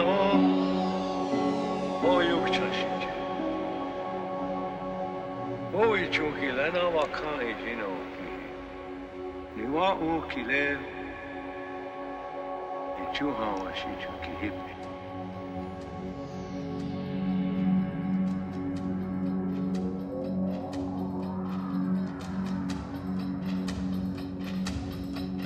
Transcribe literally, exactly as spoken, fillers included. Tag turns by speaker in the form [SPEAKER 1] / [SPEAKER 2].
[SPEAKER 1] 我有个长心结，我为穷起来那我看一些呢，你我我起来，你就好我是就给一杯。